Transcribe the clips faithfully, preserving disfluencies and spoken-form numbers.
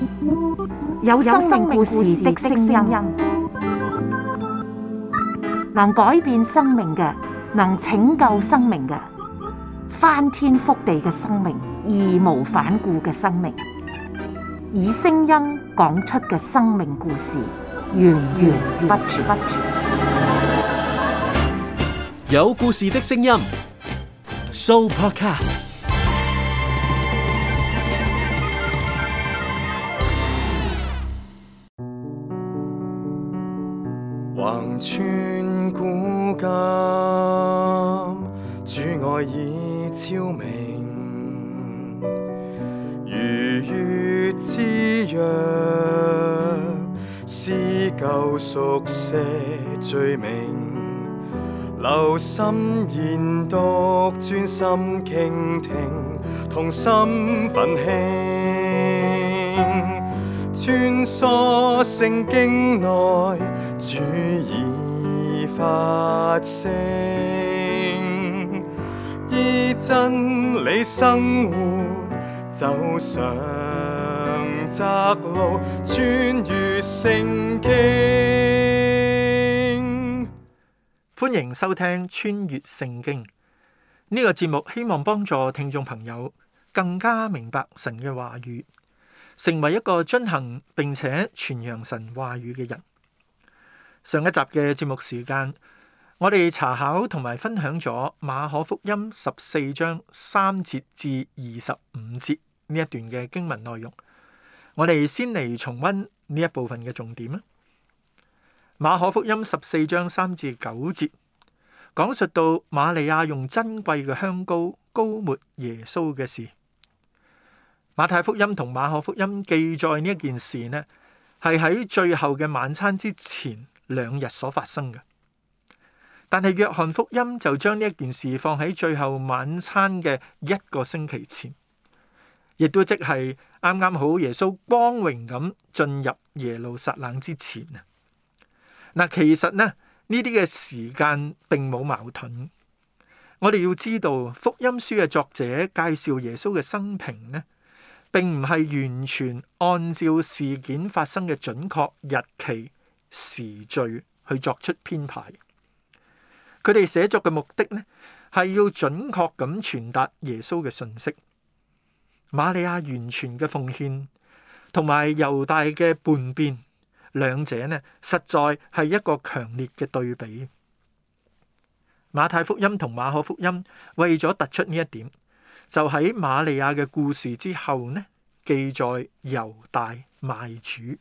有生命故事的聲音，能改變生命嘅，能拯救生命嘅，翻天覆地嘅生命，義無反顧嘅生命，以聲音講出嘅生命故事，源源不絕。 有故事的聲音 ，Sooo Podcast。 橫穿古今，主愛已超明，如月之約，撕舊熟寫罪名，留心研讀，專心傾聽，同心奮興，穿梭聖經內，主已發聲，依真理生活，走上窄路，穿越聖經。 歡迎收聽穿越聖經呢個節目，希望幫助聽眾朋友更加明白神嘅話語，成為一個遵行並且傳揚神話語嘅人。上一集嘅節目時間，我哋查考同埋分享咗馬可福音十四章三節至二十五節呢一段嘅經文內容。我哋先嚟重溫呢一部分嘅重點啦。馬可福音十四章三至九節講述到瑪利亞用珍貴嘅香膏膏抹耶穌嘅事。馬太福音同馬可福音記載呢一件事呢，係喺最後嘅晚餐之前兩日所發生嘅。但係約翰福音就將呢一件事放喺最後晚餐嘅一個星期前，亦都即係啱啱好耶穌光榮咁進入耶路撒冷之前啊。嗱，其實呢呢啲嘅時間並冇矛盾。我哋要知道福音書嘅作者介紹耶穌嘅生平呢，並唔係完全按照事件發生嘅準確日期時序去作出編排。佢哋寫作嘅目的呢，係要準確咁傳達耶穌嘅信息。瑪利亞完全嘅奉獻同埋猶大嘅叛變，兩者呢實在係一個強烈嘅對比。馬太福音同馬可福音為咗突出呢一點，就喺瑪利亞嘅故事之後呢，記載猶大賣主。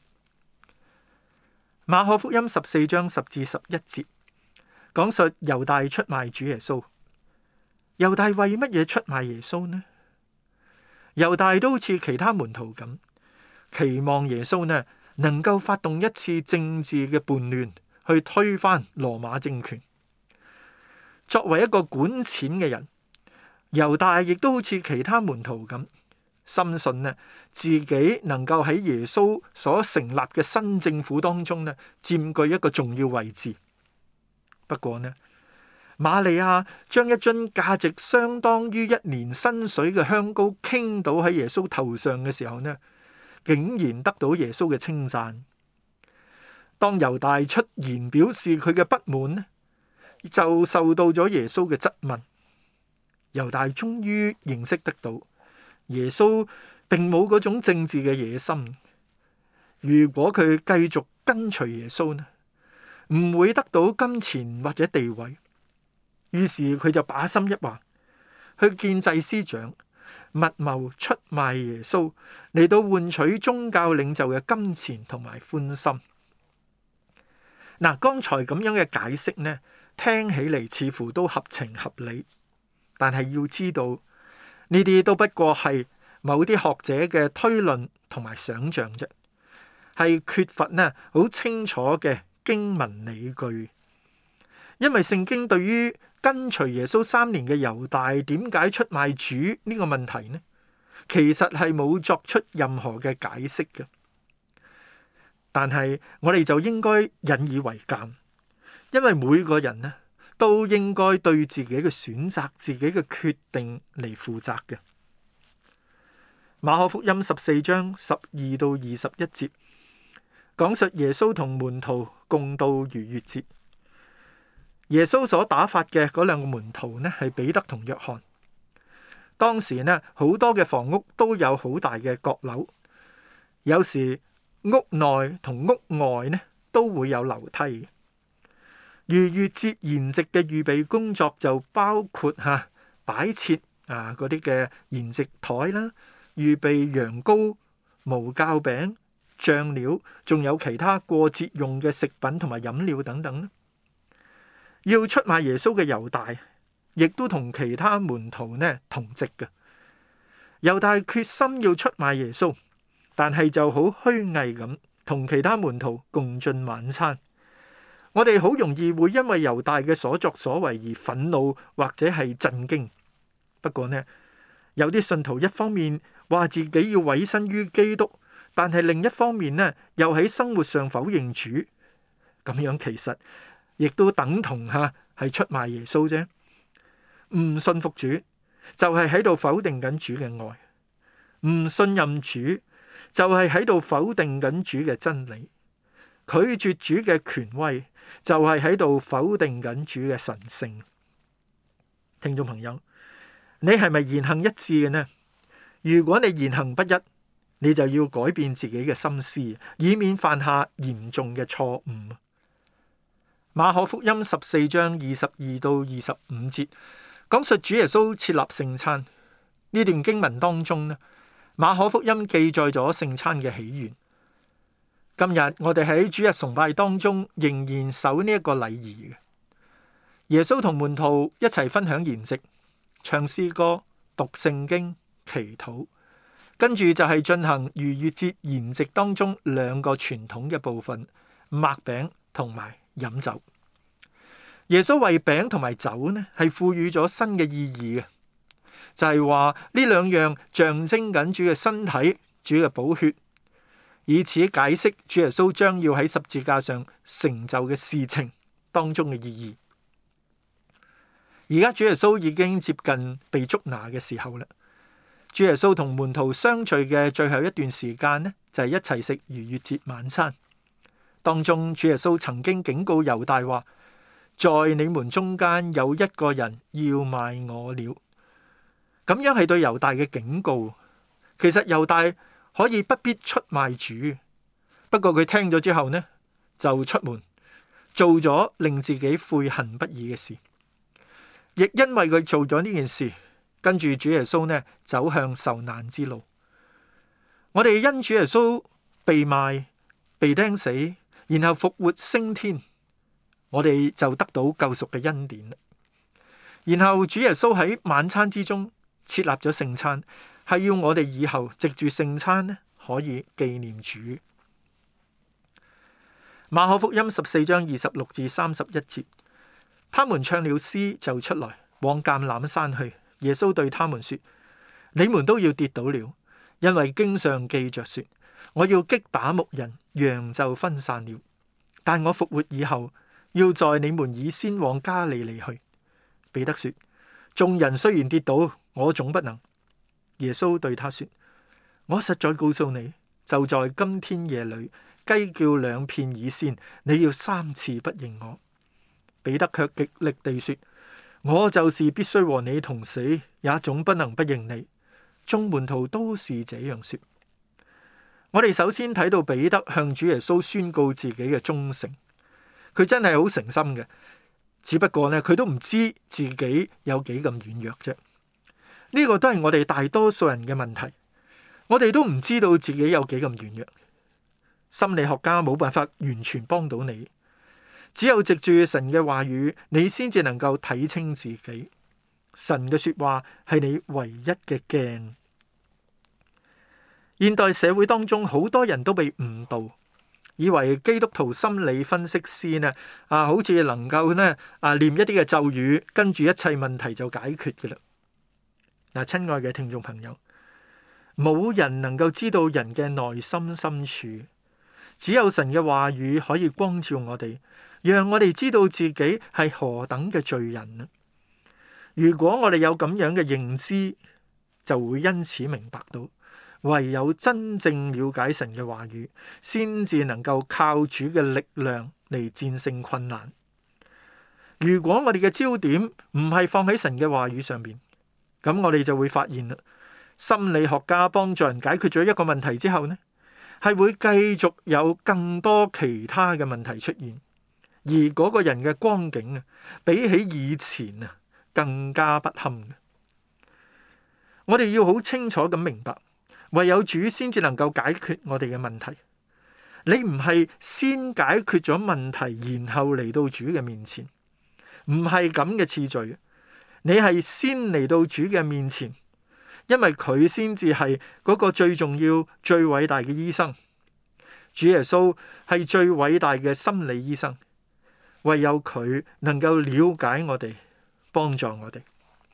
馬可福音十四章十至十一節講述猶大出賣主耶穌。猶大為乜嘢出賣耶穌呢？猶大都好似其他門徒咁，期望耶穌呢能夠發動一次政治嘅叛亂，去推翻羅馬政權。作為一個管錢嘅人，猶大亦都好似其他門徒咁，深信呢自己能夠喺耶穌所成立嘅新政府當中呢佔據一個重要位置。不過呢，瑪利亞將一樽價值相當於一年薪水嘅香膏傾倒喺耶穌頭上嘅時候呢，竟然得到耶穌嘅稱讚。當猶大出言表示佢嘅不滿呢，就受到咗耶穌嘅質問。猶大終於認識得到耶穌並冇嗰種政治嘅野心。如果佢繼續跟隨耶穌呢，唔會得到金錢或者地位。於是佢就把心一橫，去見祭司長，密謀出賣耶穌，嚟到換取宗教領袖嘅金錢同埋歡心。嗱，剛才咁樣嘅解釋呢，聽起嚟似乎都合情合理，但係要知道呢啲都不過係某啲學者嘅推論同埋想象啫，係缺乏呢好清楚嘅經文理據。因為聖經對於跟隨耶穌三年嘅猶大點解出賣主呢個問題呢，其實係冇作出任何嘅解釋嘅。但係我哋就應該引以為鑑，因為每個人呢都應該對自己嘅選擇、自己嘅決定嚟負責嘅。 馬可福音十四章十二到二十一節，講述耶穌同門徒共度逾越節。耶穌所打發嘅嗰兩個門徒呢，係彼得同約翰。當時呢，好多嘅房屋都有好大嘅閣樓，有時屋內同屋外呢都會有樓梯。逾越節筵席嘅預備工作就包括吓擺設啊嗰啲嘅筵席台啦，預備羊羔、無酵餅、醬料，仲有其他過節用嘅食品同埋飲料等等。要出賣耶穌嘅猶大，亦都同其他門徒呢同席嘅。猶大決心要出賣耶穌，但係就好虛偽咁同其他門徒共進晚餐。我哋好容易會因為猶大嘅所作所為而憤怒或者係震驚。不過呢，有啲信徒一方面話自己要委身於基督，但係另一方面呢，又喺生活上否認主。咁樣其實亦都等同吓係出賣耶穌啫。唔信服主就係喺度否定緊主嘅愛，唔信任主就係喺度否定緊主嘅真理，拒絕主嘅權威就係喺度否定緊主嘅神聖。聽眾朋友，你係咪言行一致嘅呢？如果你言行不一，你就要改變自己嘅心思，以免犯下嚴重嘅錯誤。馬可福音十四章二十二到二十五節講述主耶穌設立聖餐。呢段經文當中呢，馬可福音記載咗聖餐嘅起源。今日我哋喺主日崇拜當中仍然守呢一個禮儀嘅。耶穌同門徒一齊分享筵席、唱詩歌、讀聖經、祈禱，跟住就係進行逾越節筵席當中兩個傳統嘅部分：擘餅同埋飲酒。耶穌為餅同埋酒呢係賦予咗新嘅意義嘅，就係話呢兩樣象徵緊主嘅身體、主嘅寶血，以此解釋主耶穌將要喺十字架上成就嘅事情當中嘅意義。而家主耶穌已經接近被捉拿嘅時候啦。主耶穌同門徒相聚嘅最後一段時間呢，就係一齊食逾越節晚餐。當中主耶穌曾經警告猶大話：在你們中間有一個人要賣我了。咁樣係對猶大嘅警告。其實猶大可以不必出賣主，不過佢聽咗之後呢，就出門做咗令自己悔恨不已嘅事。亦因為佢做咗呢件事，跟住主耶穌呢走向受難之路。我哋因主耶穌被賣、被釘死，然後復活升天，我哋就得到救贖嘅恩典。然後主耶穌喺晚餐之中設立咗聖餐，係要我哋以後藉住聖餐呢可以紀念主。馬可福音十四章二十六至三十一節。他們唱了詩就出來往橄欖山去。耶穌對他們說：你們都要跌倒了，因為經上記着說，我要擊打牧人，羊就分散了。但我復活以後，要在你們以先往加利利去。彼得說：眾人雖然跌倒，我總不能。耶穌對他說：我實在告訴你，就在今天夜裏，雞叫兩片以先，你要三次不認我。彼得卻極力地說：我就是必須和你同死，也總不能不認你。眾門徒都是這樣說。我哋首先睇到彼得向主耶穌宣告自己嘅忠誠，佢真係好誠心嘅。只不過呢，佢都唔知自己有幾咁軟弱啫。呢個都係我哋大多數人嘅問題，我哋都唔知道自己有幾咁軟弱。心理學家冇辦法完全幫到你。只有藉住神嘅話語，你先至能夠睇清自己。神嘅說話係你唯一嘅鏡。現代社會當中，好多人都被誤導，以為基督徒心理分析師呢啊，好似能夠呢啊念一啲嘅咒語，跟住一切問題就解決嘅啦。嗱，親愛嘅聽眾朋友，冇人能夠知道人嘅內心深處，只有神嘅話語可以光照我哋，讓我哋知道自己係何等嘅罪人。如果我哋有咁樣嘅認知，就會因此明白到， 唯有真正了解神嘅話語，先至能夠靠主嘅力量嚟戰勝困難。如果我哋嘅焦點唔係放喺神嘅話語上面，咁我哋就會發現啦，心理學家幫助人解決咗一個問題之後呢，係會繼續有更多其他嘅問題出現，而嗰個人嘅光景啊，比起以前啊更加不堪嘅。我哋要好清楚咁明白，唯有主先至能夠解決我哋嘅問題。你唔係先解決咗問題，然後嚟到主嘅面前，唔係咁嘅次序。你係先嚟到主嘅面前，因為佢先至係嗰個最重要、最偉大嘅醫生。主耶穌係最偉大嘅心理醫生，唯有佢能夠了解我哋，幫助我哋。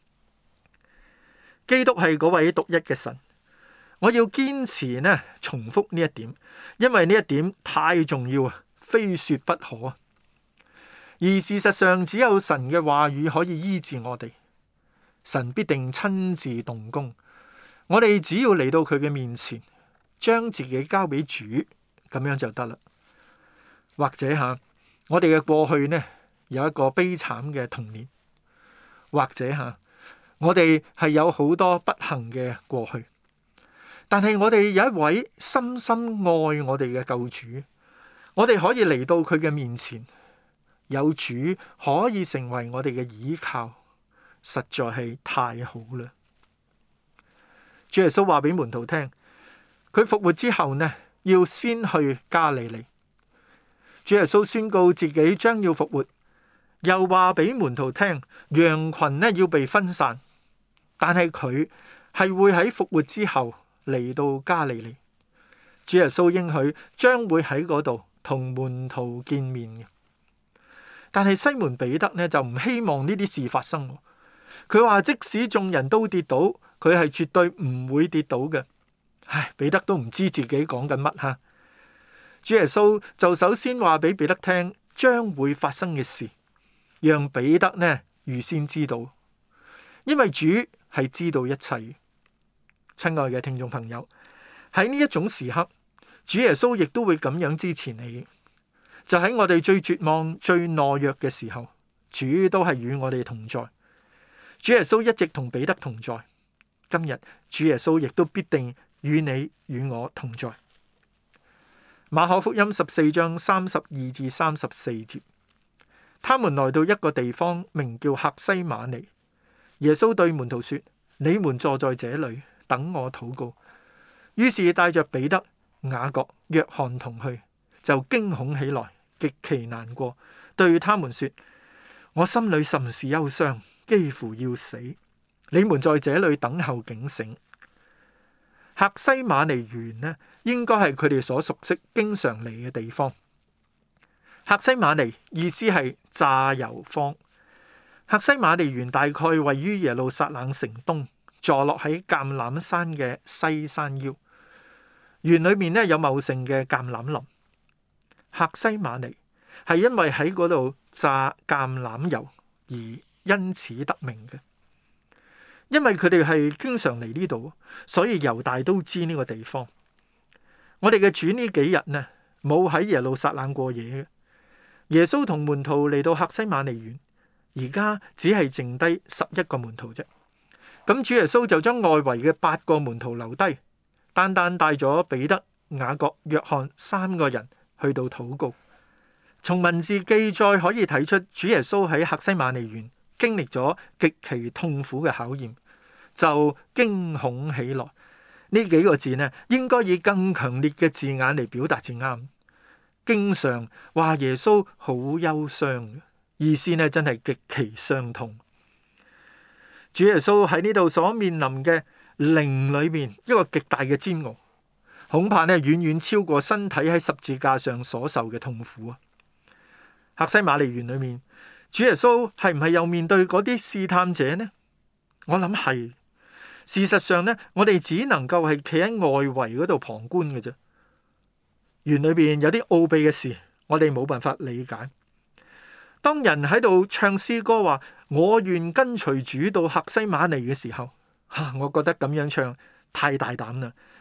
基督係嗰位獨一嘅神，我要堅持呢，重複呢一點，因為呢一點太重要啊，非說不可啊。而事實上，只有神嘅話語可以醫治我哋，神必定親自動工。我哋只要嚟到佢嘅面前，將自己交俾主，咁樣就得啦。或者吓，我哋嘅過去呢，有一個悲慘嘅童年，或者吓，我哋係有好多不幸嘅過去，但係我哋有一位深深愛我哋嘅救主，我哋可以嚟到佢嘅面前，有主可以成為我哋嘅依靠，實在係太好啦。主耶穌話俾門徒聽，佢復活之後呢，要先去加利利。主耶穌宣告自己將要復活，又話俾門徒聽，羊群呢要被分散，但係佢係會喺復活之後嚟到加利利。主耶穌應許將會喺嗰度同門徒見面嘅。但係西門彼得呢就唔希望呢啲事發生。佢話即使眾人都跌倒，佢係絕對唔會跌倒嘅。唉，彼得都唔知自己講緊乜吓。主耶穌就首先話俾彼得聽將會發生嘅事，讓彼得呢預先知道，因為主係知道一切。親愛嘅聽眾朋友，喺呢一種時刻，主耶穌亦都會咁樣支持你。就喺我哋最絕望、最懦弱嘅時候，主都係與我哋同在。主耶穌一直同彼得同在，今日主耶穌亦都必定與你與我同在。馬可福音十四章三十二至三十四節，他們來到一個地方，名叫客西馬尼。耶穌對門徒說：你們坐在這裏，等我禱告。於是帶着彼得、雅各、約翰同去，就驚恐起來，極其難過，對他們說：我心裏甚是憂傷，幾乎要死。你們在這裏等候警醒。客西馬尼園呢，應該係佢哋所熟悉、經常嚟嘅地方。客西馬尼意思係榨油坊。客西馬尼園大概位於耶路撒冷城東，坐落喺橄欖山嘅西山腰。園裏面呢有茂盛嘅橄欖林。客西馬尼係因為喺嗰度榨橄欖油而因此得名嘅。因為佢哋係經常嚟呢度，所以猶大都知呢個地方。我哋嘅主呢幾日呢冇喺耶路撒冷過夜嘅。耶穌同門徒嚟到客西馬尼園，而家只係剩低十一個門徒啫。咁主耶穌就將外圍嘅八個門徒留低，單單帶咗彼得、雅各、約翰三個人去到禱告。從文字記載可以睇出，主耶穌喺客西馬尼園經歷咗極其痛苦嘅考驗，就驚恐起來。呢幾個字呢，應該以更強烈嘅字眼嚟表達至啱。經常話耶穌好憂傷，意思呢真係極其傷痛。主耶穌喺呢度所面臨嘅靈裏面一個極大嘅煎熬，恐怕呢遠遠超過身體喺十字架上所受嘅痛苦啊！客西馬尼園裏面，主耶穌係唔係又面對嗰啲試探者呢？我諗係。事實上呢，我哋只能夠係企喺外圍嗰度旁觀嘅啫。園裏邊有啲奧秘嘅事，我哋冇辦法理解。當人喺度唱詩歌話我願跟隨主到客西馬尼嘅時候，吓，我覺得咁樣唱太大膽啦，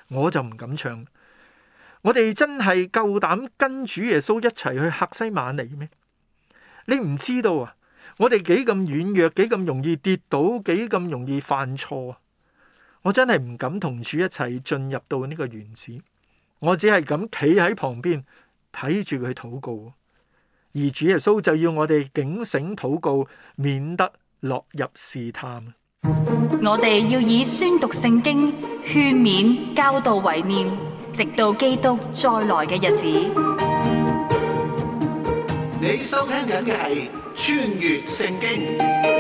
我就唔敢唱。我哋真係夠膽跟主耶穌一齊去客西馬尼咩？你唔知道啊！我哋幾咁軟弱，幾咁容易跌倒，幾咁容易犯錯啊！我真係唔敢同主一齊進入到呢個園子，我只係咁企喺旁邊睇住佢禱告。而主耶穌就要我哋警醒禱告，免得落入試探。 我哋要以宣讀聖經、勸勉、教導為念，直到基督再來嘅日子。 你收聽緊嘅係穿越聖經。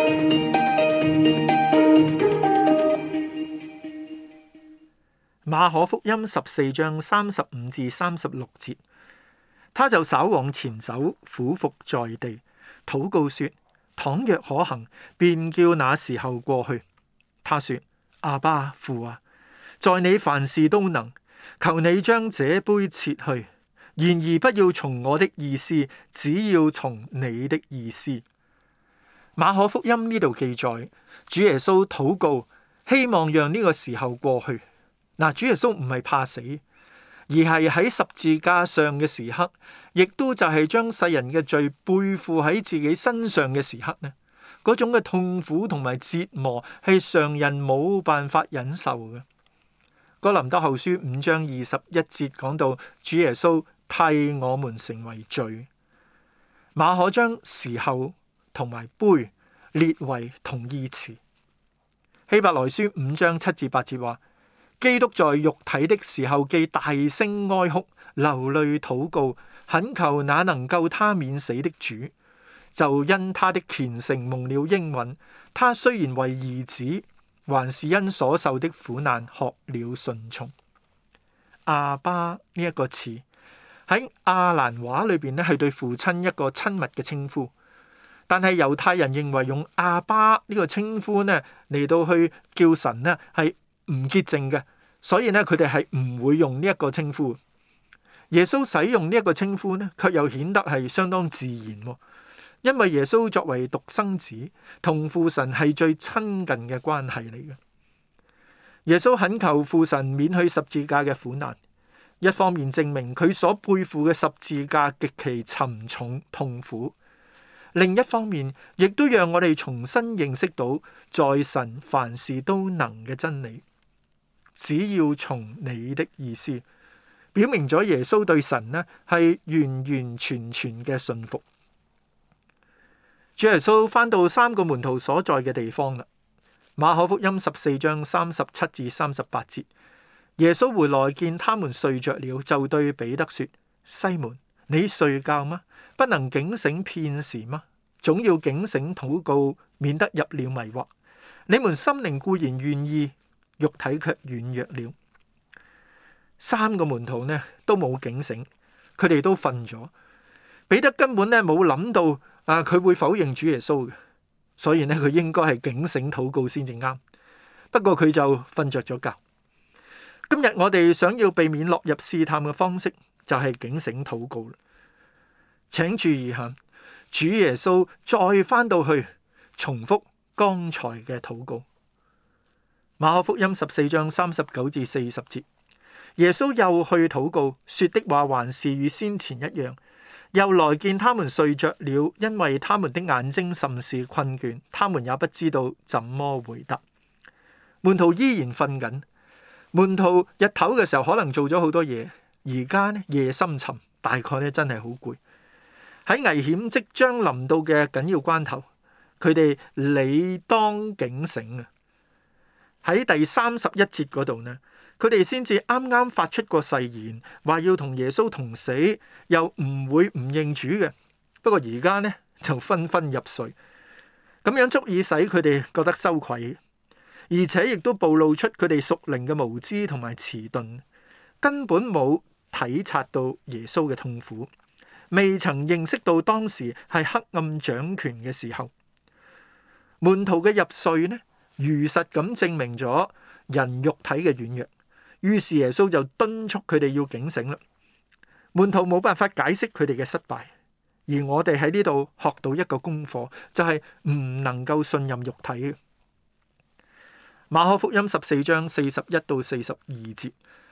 馬可福音十四章三十五至三十六節，他就稍往前走，俯伏在地，禱告說：倘若可行，便叫那時候過去。他說：阿爸父啊，在你凡事都能，求你將這杯撤去，然而不要從我的意思，只要從你的意思。馬可福音呢度記載，主耶穌禱告，希望讓呢個時候過去。嗱，主耶穌唔係怕死，而係喺十字架上嘅時刻，亦都就係將世人嘅罪背負喺自己身上嘅時刻呢，嗰種嘅痛苦同埋折磨係常人冇辦法忍受嘅。哥林多後書五章二十一節講到，主耶穌替我們成為罪。馬可將時候同埋杯列為同義詞。希伯來書五章七至八節話：基督在肉體的時候，既大聲哀哭，流淚禱告，懇求那能救他免死的主，就因他的虔誠蒙了應允。他雖然為兒子，還是因所受的苦難學了順從。阿爸呢一個詞喺亞蘭話裏邊咧，係對父親一個親密嘅稱呼，但係猶太人認為用阿爸呢個稱呼呢嚟到去叫神呢係唔潔淨嘅，所以呢，佢哋係唔會用呢一個稱呼。耶穌使用呢一個稱呼呢，卻又顯得係相當自然，因為耶穌作為獨生子，同父神係最親近嘅關係嚟嘅。耶穌懇求父神免去十字架嘅苦難，一方面證明佢所背負嘅十字架極其沉重痛苦，另一方面亦都讓我哋重新認識到在神凡事都能嘅真理。只要從你的意思，表明咗耶穌對神呢係完完全全嘅信服。主耶穌返到三個門徒所在嘅地方啦。馬可福音十四章三十七至三十八節，耶穌回來見他們睡着了，就對彼得說：西門，你睡覺嗎？不能警醒片時嗎？總要警醒禱告，免得入了迷惑。你們心靈固然願意，肉體卻軟弱了。三個門徒呢都冇警醒，佢哋都瞓咗。彼得根本呢冇諗到啊，佢會否認主耶穌嘅，所以呢佢應該係警醒禱告先至啱。不過佢就瞓着咗覺。今日我哋想要避免落入試探嘅方式，就係警醒禱告。請注意下，主耶穌再翻到去重複剛才嘅禱告。馬可福音十四章三十九至四十節，耶穌又去禱告，說的話還是與先前一樣。又來見他們睡着了，因為他們的眼睛甚是困倦，他們也不知道怎麼回答。門徒依然瞓緊。門徒日頭嘅時候可能做咗好多嘢，而家呢夜深沉，大概呢真係好攰。喺危險即將臨到嘅緊要關頭，佢哋理當警醒啊！喺第三十一節嗰度呢，佢哋先至啱啱發出個誓言，話要同耶穌同死，又唔會唔認主嘅。不過而家呢就紛紛入睡，咁樣足以使佢哋覺得羞愧，而且亦都暴露出佢哋屬靈嘅無知同埋遲鈍，根本冇體察到耶穌嘅痛苦，未曾認識到當時係黑暗掌權嘅時候。門徒嘅入睡呢，如實咁證明咗人肉體嘅軟弱，於是耶穌就敦促佢哋要警醒啦。門徒冇辦法解釋佢哋嘅失敗，而我哋喺呢度學到一個功課，就係唔能夠信任肉體。馬可福音十四章四十一到四十二節，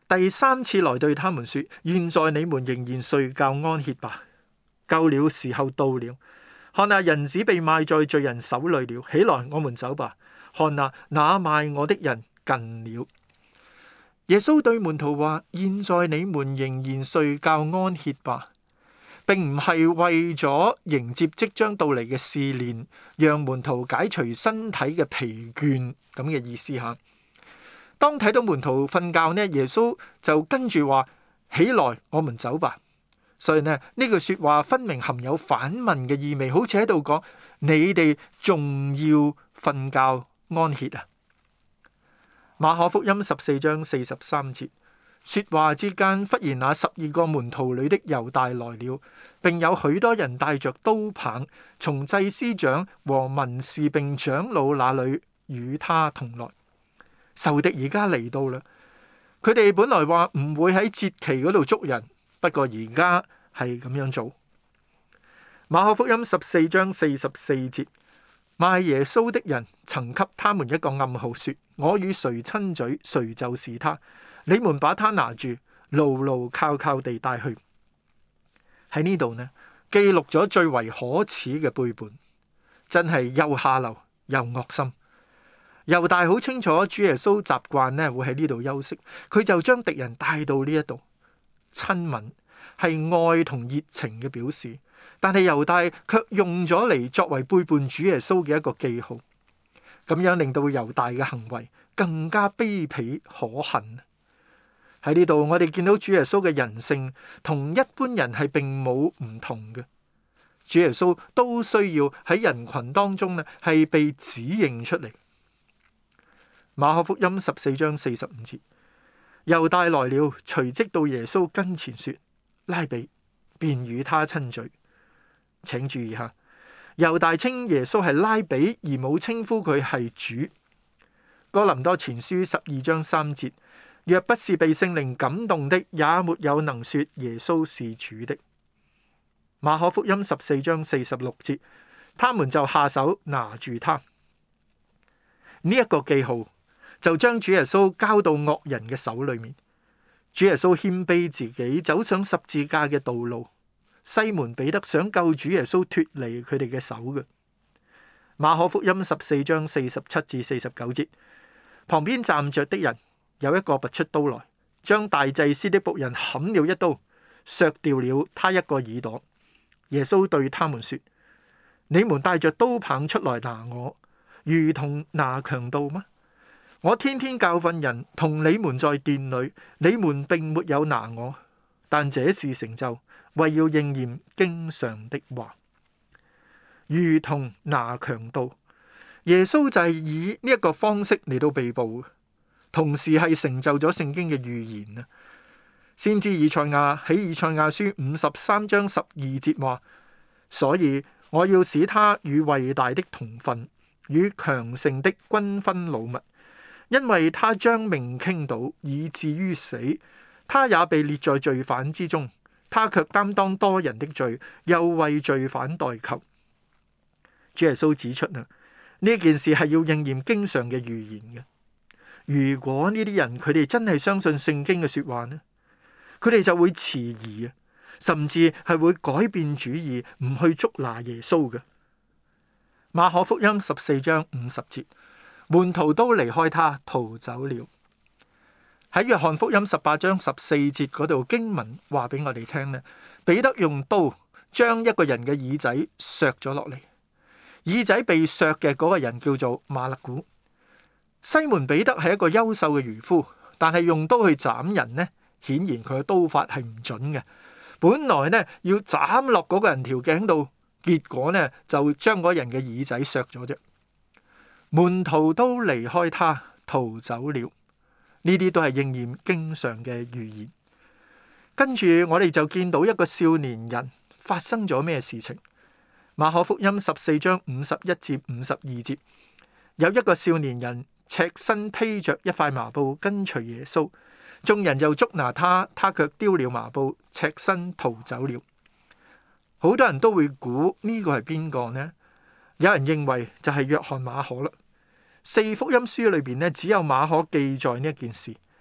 第三次來對他們說：現在你們仍然睡覺安歇吧，夠了，時候到了。看哪，人子被賣在罪人手裏了。起來，我們走吧。看哪，那賣我的人近了。耶穌對門徒話：現在你們仍然睡覺安歇吧，並唔係為咗迎接即將到嚟嘅試煉，讓門徒解除身體嘅疲倦咁嘅意思吓。當睇到門徒瞓覺呢，耶穌就跟住話：起來，我們走吧。所以呢，呢句說話分明含有反問嘅意味，好似喺度講：你哋仲要瞓覺安歇啊？馬可福音十四章四十三節，說話之間，忽然那十二個門徒裏的猶大來了，並有許多人帶着刀棒，從祭司長和文士並長老那裏與他同來。仇敵而家嚟到啦，佢哋本來話唔會喺節期嗰度捉人，不過而家係咁樣做。馬可福音十四章四十四節，賣耶穌的人曾給他們一個暗號，說：我與誰親嘴，誰就是他。你們把他拿住，牢牢靠靠地帶去。喺呢度呢，記錄咗最為可恥嘅背叛，真係又下流又惡心。猶大好清楚主耶穌習慣呢會喺呢度休息，佢就將敵人帶到呢一度。親吻係愛同熱情嘅表示，但係猶大卻用咗嚟作為背叛主耶穌嘅一個記號，咁樣令到猶大嘅行為更加卑鄙可恨。喺呢度我哋見到主耶穌嘅人性同一般人係並冇唔同嘅，主耶穌都需要喺人群當中呢係被指認出嚟。馬可福音十四章四十五節，猶大來了，隨即到耶穌跟前說：拉比，便與他親嘴。請注意下，猶大稱耶穌係拉比，而冇稱呼佢係主。哥林多前書十二章三節，若不是被聖靈感動的，也沒有能說耶穌是主的。馬可福音十四章四十六節，他們就下手拿住他。呢、這、一個記號就將主耶穌交到惡人嘅手裏面。主耶穌謙卑自己，走上十字架嘅道路。西門彼得想救主耶穌脫離佢哋嘅手嘅。馬可福音十四章四十七至四十九節，旁邊站着的人有一個拔出刀來，將大祭司的僕人砍了一刀，削掉了他一個耳朵。耶穌對他們說：你們帶着刀棒出來拿我，如同拿強盜嗎？我天天教訓人，同你們在殿裏，你們並沒有拿我，但這事成就，為要應驗經上的話，如同拿強盜。耶穌就係以呢一個方式嚟到被捕，同時係成就咗聖經嘅預言啊！先知以賽亞喺以賽亞書五十三章十二節話：所以我要使他與偉大的同分，與強盛的均分擄物。因為他將命傾倒，以至於死，他也被列在罪犯之中，他卻擔當多人的罪，又為罪犯代求。主耶穌指出啊，呢件事係要應驗經上嘅預言嘅。如果呢啲人佢哋真係相信聖經嘅說話呢，佢哋就會遲疑啊，甚至係會改變主意，唔去捉拿耶穌嘅。馬可福音十四章五十節。門徒都離開他，逃走了。喺約翰福音十八章十四節嗰度，經文話俾我哋聽呢，彼得用刀將一個人嘅耳仔削咗落嚟，耳仔被削嘅嗰個人叫做馬勒古。西門彼得係一個優秀嘅漁夫，但係用刀去斬人呢，顯然佢嘅刀法係唔準嘅。本來呢要斬落嗰個人條頸度，結果呢就將嗰人嘅耳仔削咗啫。門徒都離開他，逃走了。呢啲都係應驗經上嘅預言。跟住我哋就見到一個少年人發生咗咩事情。馬可福音十四章五十一至五十二節，有一個少年人赤身披着一塊麻布跟隨耶穌，眾人就捉拿他，他卻丟了麻布，赤身逃走了。好多人都會估呢個係邊個呢？有人認為就係約翰馬可啦。四福音書裏邊呢，只有馬可記載呢一件事。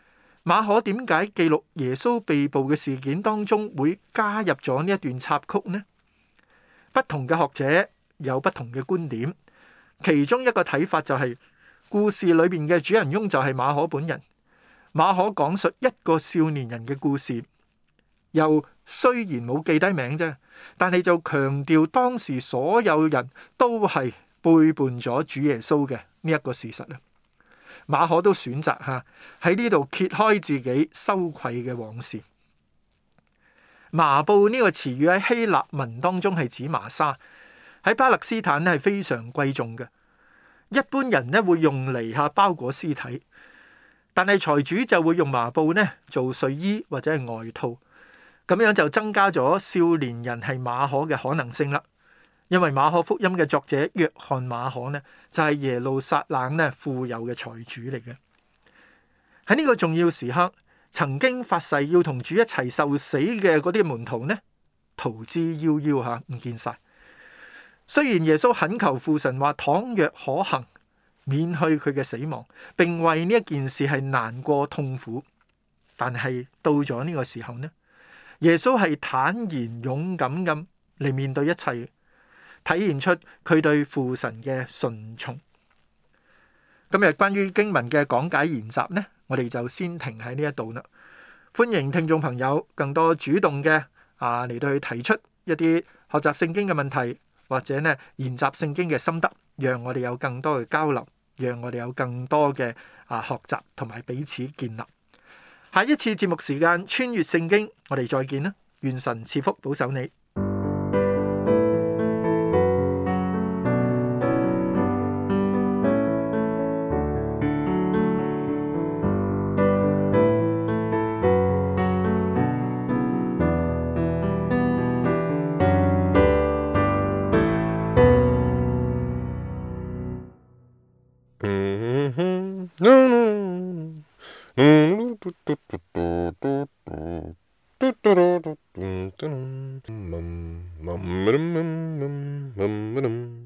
馬可點解記錄耶穌被捕嘅事件當中會加入咗呢一段插曲呢？不同嘅學者有不同嘅觀點，其中一個睇法就係，故事裏面嘅主人翁就係馬可本人。馬可講述一個少年人嘅故事，又雖然冇記低名啫，但係就強調當時所有人都係背叛咗主耶穌嘅呢一個事實啊。馬可都選擇吓喺呢度揭開自己羞愧嘅往事。麻布呢個詞語喺希臘文當中係指麻紗，喺巴勒斯坦咧係非常貴重嘅。一般人咧會用嚟吓包裹屍體，但係財主就會用麻布咧做睡衣或者係外套，咁樣就增加咗少年人係馬可嘅可能性啦。因為馬可福音嘅作者約翰馬可呢，就係耶路撒冷咧富有嘅財主嚟嘅。喺呢個重要時刻，曾經發誓要同主一齊受死嘅嗰啲門徒呢，逃之夭夭吓，唔見晒。雖然耶穌懇求父神話，倘若可行，免去佢嘅死亡，並為呢一件事係難過痛苦，但係到咗呢個時候呢，耶穌係坦然勇敢咁嚟面對一切，體現出佢對父神嘅順從。今日關於經文嘅講解研習呢，我哋就先停喺呢一度啦。歡迎聽眾朋友更多主動嘅啊嚟到去提出一啲學習聖經嘅問題，或者呢研習聖經嘅心得，讓我哋有更多嘅交流，讓我哋有更多嘅啊學習同埋彼此建立。下一次節目時間穿越聖經，我哋再見啦！願神賜福保守你。 Mum, mum, mum, mum, mum, mum, mum.